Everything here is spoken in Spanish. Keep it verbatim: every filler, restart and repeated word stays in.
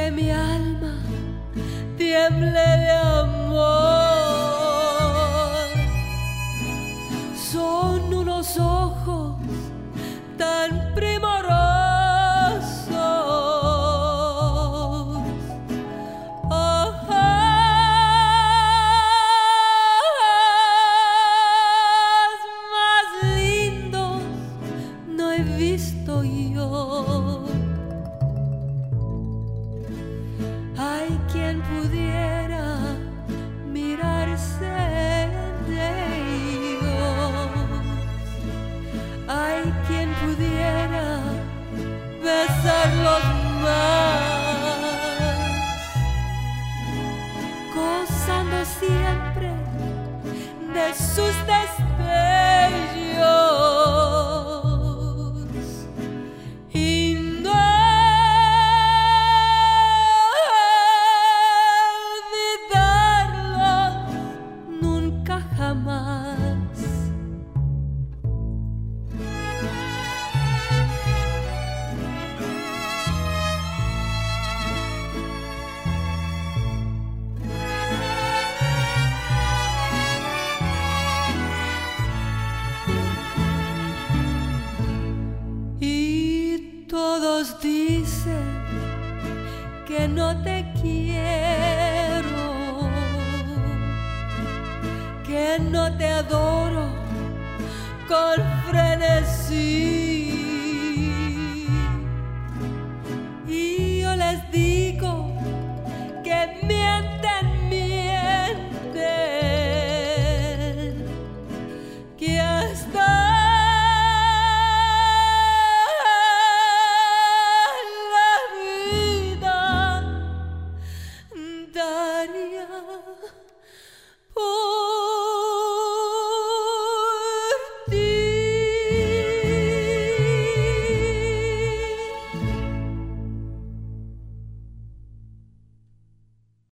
que mi alma tiemble de amor. Son unos ojos tan primorosos, ojos más lindos no he visto yo. Hay quien pudiera mirarse en ellos, hay quien pudiera besarlos más, gozando siempre de sus destellos y no jamás. Y todos dicen que no te quiero, que no te adoro con frenesí.